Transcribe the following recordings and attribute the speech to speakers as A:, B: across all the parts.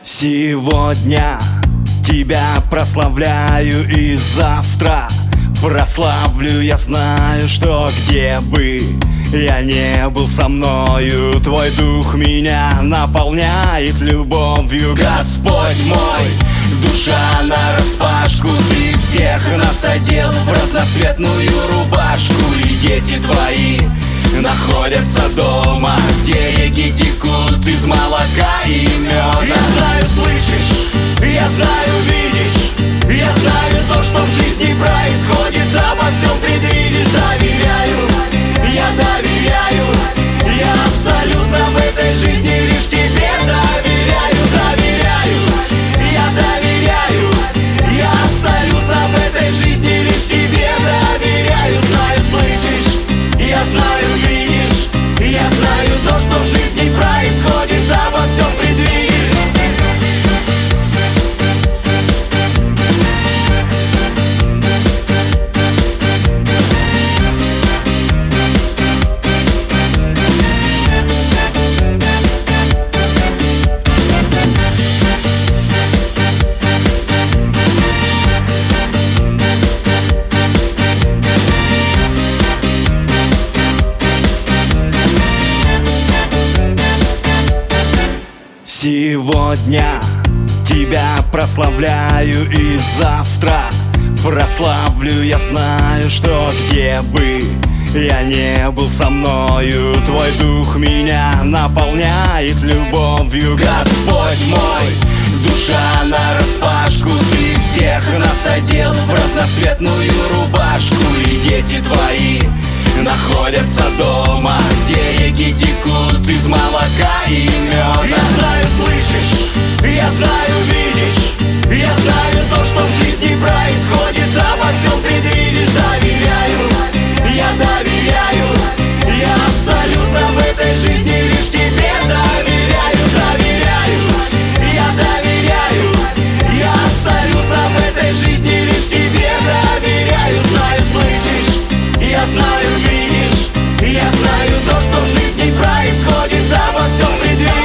A: Сегодня тебя прославляю и завтра прославлю. Я знаю, что где бы я не был со мною, твой дух меня наполняет любовью. Господь мой, душа нараспашку, ты всех нас одел в разноцветную рубашку. И дети твои находятся дома, где реки текут из молока и меда. Я знаю, слышишь, я знаю, видишь, я знаю то, что в жизни происходит, обо всем предвидишь. Доверяю, я доверяю, я абсолютно в этой жизни лишь тебе доверяю. Доверяю, я доверяю, я абсолютно в этой жизни лишь тебе доверяю. Знаю, слышишь, я знаю, видишь, я знаю то, что в жизни происходит, обо всем предвидишь. Сегодня тебя прославляю и завтра прославлю. Я знаю, что где бы я не был со мною, твой дух меня наполняет любовью. Господь мой, душа нараспашку, ты всех нас одел в разноцветную рубашку. И дети твои находятся дома, где реки текут из молока и меда. Я знаю, слышишь, я знаю, видишь, я знаю то, что в жизни происходит, обо всем предвидишь. Доверяю, я доверяю, я абсолютно в этой жизни лишь тебе доверяю. Доверяю, я доверяю, я абсолютно в этой жизни лишь тебе доверяю. Знаю, слышишь, я знаю, видишь, я знаю то, что в жизни происходит, обо всем предвидишь.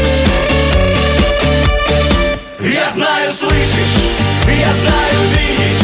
A: Я знаю, слышишь, я знаю, видишь,